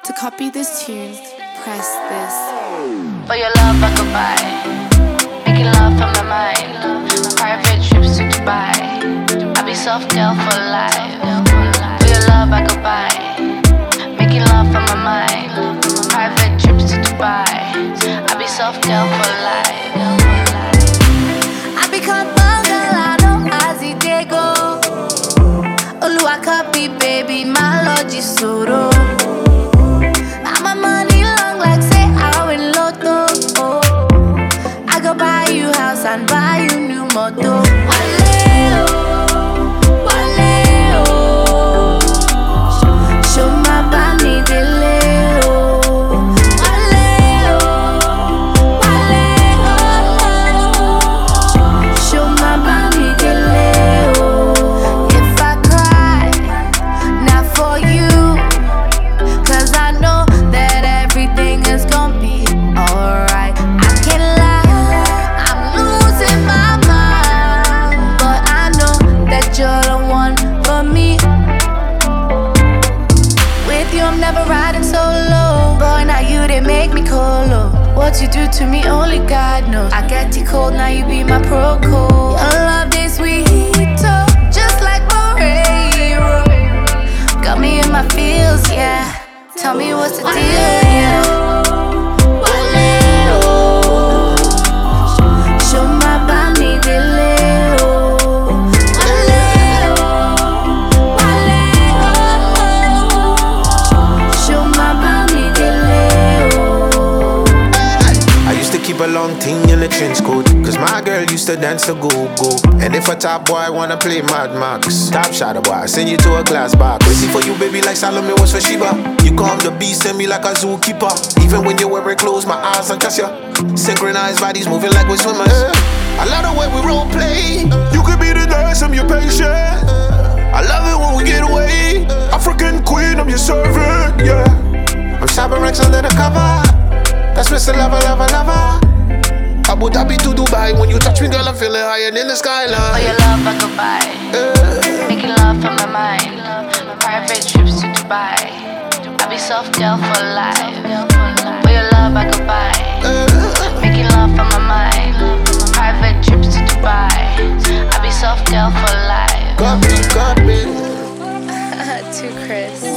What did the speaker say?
To copy this tune, press this. For your love I could buy, making love from my mind, private trips to Dubai, I be soft girl for life. For your love I could buy, making love from my mind, private trips to Dubai, I be soft girl for life. I become a girl, I know as it dey go. Oluwa copy, baby, my lord Jisoro. My money long like say I win lotto. I go buy you house and buy you new motor. Wale oh, show my body dele oh. Wale oh, show my body dele oh. If I cry, not for you, 'cause I know that everything is gonna be alright. I can't lie, I'm losing my mind, but I know that you're the one for me. With you I'm never riding solo, boy, now you they make me colo. What you do to me only God knows. I get you cold, now you be my pro code. Your love this sweet, oh, just like Morero. Got me in my feels, yeah. Tell me what's the deal, yeah. Wale oh, show my body dele oh. Wale oh, show my body dele oh. I used to keep a long thing in the trench coat, 'cause my girl used to dance the go-go. And if a top boy wanna play Mad Max, top shot boy, I send you to a glass box. Waiting for you, baby, like Salome was for Sheba. You calm the beast, send me like a zookeeper. Even when you're wearing clothes, my eyes on catch ya. Synchronized bodies moving like we're swimmers. I love the way we role play. You could be the nurse, I'm your patient. I love it when we get away. African queen, I'm your servant, yeah. I'm shopping racks under the cover. That's Mr. Lover, lover, lover. Abu Dhabi to Dubai. When you touch me, girl, I'm feeling higher than the skyline. For your love I could buy, making love from my mind, private trips to Dubai, I be soft girl for life. For your love I could buy, making love from my mind, private trips to Dubai, I be soft girl for life. Got me, got me. To Chris.